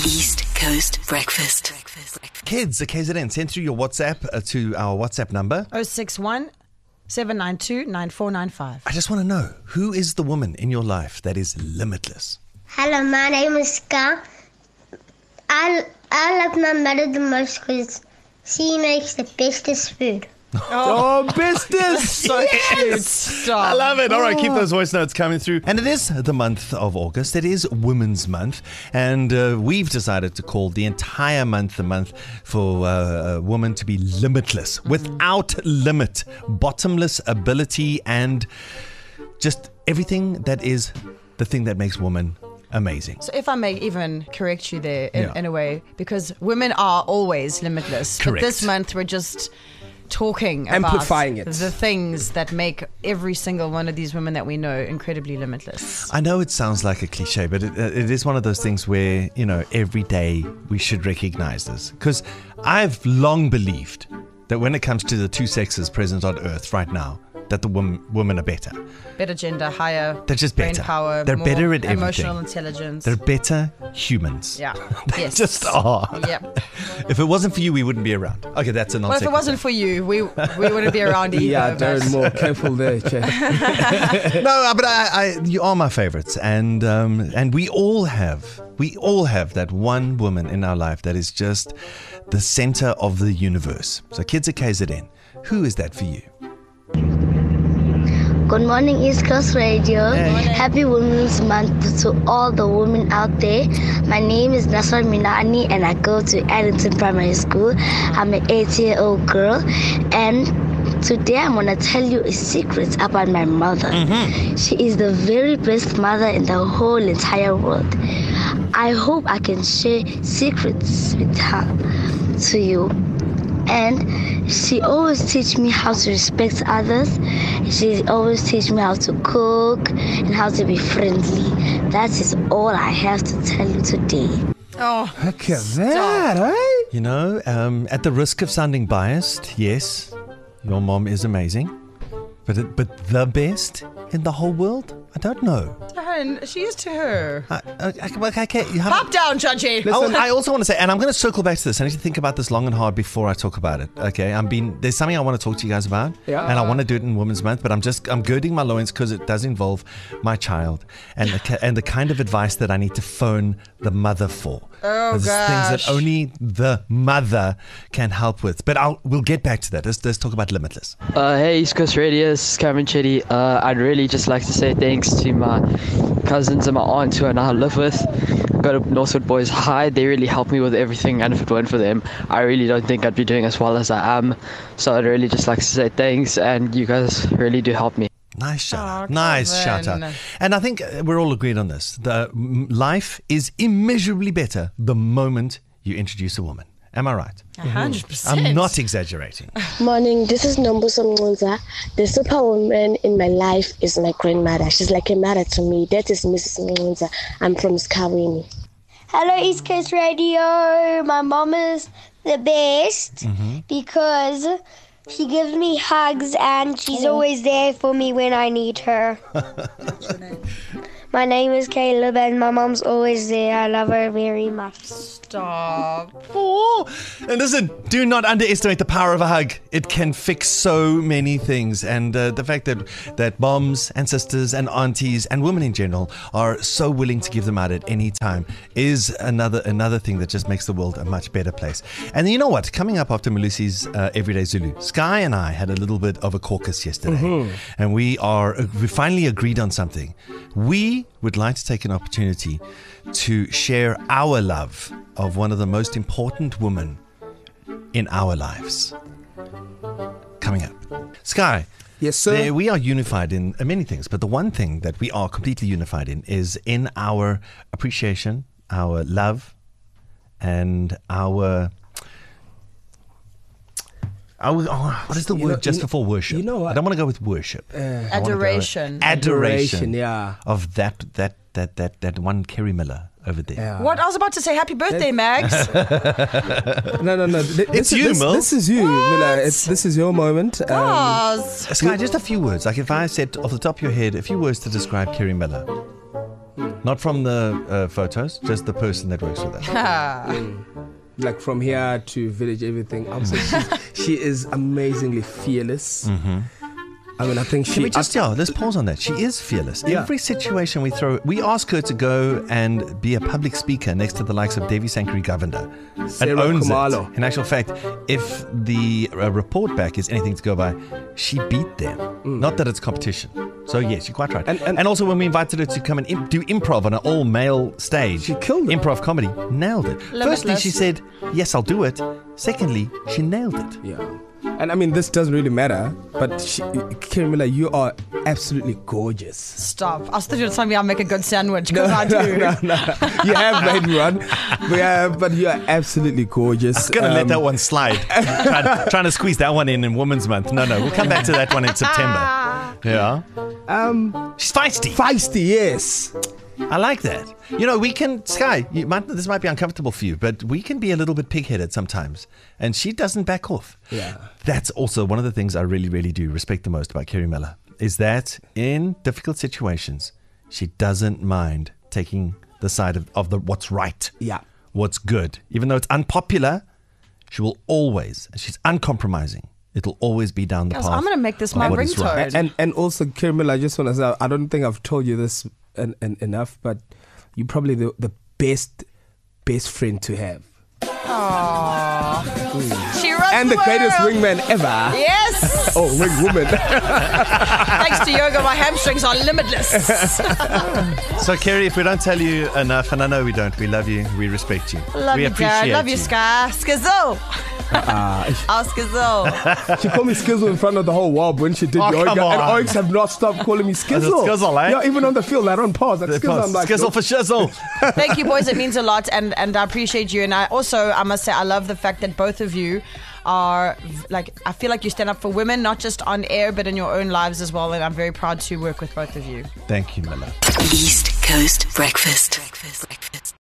East Coast Breakfast. Kids, the KZN, send through your WhatsApp to our WhatsApp number. 061 792 9495. I just want to know, who is the woman in your life that is limitless? Hello, my name is Ska. I love my mother the most because she makes the bestest food. Oh, bestest! So cute. Stop. I love it. All right, keep those voice notes coming through. And it is the month of August. It is Women's Month. And we've decided to call the entire month the month for a woman to be limitless, without limit, bottomless ability, and just everything that is the thing that makes woman amazing. So if I may even correct you there Yeah. in a way, because women are always limitless. Correct. But this month we're just talking Amplifying about it. the things that make every single one of these women that we know incredibly limitless. I know it sounds like a cliche, but it is one of those things where, you know, every day we should recognize this. Because I've long believed that when it comes to the two sexes present on Earth right now, that the women are better. Better gender, higher They're just brain better. power, They're more better at emotional everything. intelligence. They're better humans. Yeah. They Yes. just are. Yep. If it wasn't for you, we wouldn't be around. Okay, that's a Well, if non-sequitur. it wasn't for you, we wouldn't be around either. Yeah, but- Darren, more careful there, Chad. No, but you are my favorites, and we all have that one woman in our life that is just the center of the universe. So, kids at KZN, who is that for you? Good morning, East Coast Radio. Happy Women's Month to all the women out there. My name is Nasra Minani and I go to Addington Primary School. I'm an 8-year-old girl and today I'm going to tell you a secret about my mother. She is the very best mother in the whole entire world. I hope I can share secrets with her to you. And she always teach me how to respect others. She always teach me how to cook and how to be friendly. That is all I have to tell you today. Oh, Look at that, right? You know, at the risk of sounding biased, yes, your mom is amazing, but the best in the whole world? I don't know. Darren, she is to her. Okay, you have. Pop down, Judgy. I also want to say, and I'm going to circle back to this. I need to think about this long and hard before I talk about it. Okay, there's something I want to talk to you guys about, Yeah. and I want to do it in Women's Month. But I'm girding my loins because it does involve my child and the kind of advice that I need to phone the mother for. Oh, There's things that gosh. only the mother can help with. But we'll get back to that. Let's talk about Limitless. Hey, East Coast Radio, this is Cameron Chetty. I'd really just like to say thanks to my cousins and my aunt who I now live with. Go to Northwood Boys High. They really helped me with everything, and if it weren't for them, I really don't think I'd be doing as well as I am. So I'd really just like to say thanks, and you guys really do help me. Nice shout out. Oh, Nice Kevin. shout out. And I think we're all agreed on this. Life is immeasurably better the moment you introduce a woman. Am I right? 100%. I'm not exaggerating. Morning, this is Nombuso Mngunza. The superwoman in my life is my grandmother. She's like a mother to me. That is Mrs. Mngunza. I'm from Skawini. Hello, East Coast Radio. My mom is the best because she gives me hugs and she's always there for me when I need her. My name is Caleb and my mom's always there. I love her very much. Stop. Oh, and listen, do not underestimate the power of a hug. It can fix so many things. And the fact that moms and sisters and aunties and women in general are so willing to give them out at any time is another thing that just makes the world a much better place. And you know what? Coming up after Malusi's Everyday Zulu, Sky and I had a little bit of a caucus yesterday. And we finally agreed on something. We would like to take an opportunity to share our love of one of the most important women in our lives. Coming up. Sky. Yes, sir. We are unified in many things, but the one thing that we are completely unified in is in our appreciation, our love, and our what is the word just before worship? you know what? I don't want to go with worship. I wanna go with Adoration. Adoration. Yeah. Of that one Kerry Miller over there. Yeah. What? I was about to say happy birthday, Mags. No. It's you, Mil. This is you, Mila. This is your moment. Oz. Sky, just a few words. Like if I said off the top of your head a few words to describe Kerry Miller. Not from the photos, just the person that works with her. Like from here to village, everything. She is amazingly fearless. I mean, I think Can we just, let's pause on that. She is fearless. Yeah. Every situation we ask her to go and be a public speaker next to the likes of Devi Sankari Governor. Sarah And owns Khumalo. it. In actual fact, if the report back is anything to go by, she beat them. Not that it's competition. So yes, you're quite right. And also when we invited her to come and do improv on an all-male stage. She killed it. Improv comedy. Nailed it. Firstly, she said, yes, I'll do it. Secondly, she nailed it. Yeah. And I mean, this doesn't really matter, but Kerry Miller, you are absolutely gorgeous. Stop. I was thinking something I'll make a good sandwich because I do. No. You have made one. But you are absolutely gorgeous. I was going to let that one slide. Trying to squeeze that one in Women's Month. No, we'll come back to that one in September. Yeah. She's feisty. Feisty, yes. I like that. We can, Sky, this might be uncomfortable for you, but we can be a little bit pig-headed sometimes. And she doesn't back off. Yeah. That's also one of the things I really, really do respect the most about Kerry Miller, is that in difficult situations, she doesn't mind taking the side of the what's right. Yeah. What's good. Even though it's unpopular, she will always, and she's uncompromising. It'll always be down the path. I'm going to make this my of what is ringtone. right. And also, Kerry Miller, I just want to say, I don't think I've told you this enough, but you're probably the best friend to have. Aww. She runs And the greatest world. wingman ever. Yes. Oh, wing woman. Thanks to yoga, my hamstrings are limitless. So, Kerry, if we don't tell you enough, and I know we don't, we love you, we respect you. Love we you, appreciate Jared. Love you, Sky. Skizzle. Oh, Skizzle. She called me Skizzle in front of the whole world when she did Oh, yoga. come And on. Oaks have not stopped calling me Skizzle. Skizzle, eh? Yeah, even on the field, they're on pause. Like, Skizzle, I'm like, Skizzle for shizzle. Thank you, boys. It means a lot, and I appreciate you. And I must say, I love the fact that both of you are I feel like you stand up for women, not just on air, but in your own lives as well. And I'm very proud to work with both of you. Thank you, Miller. East Coast Breakfast.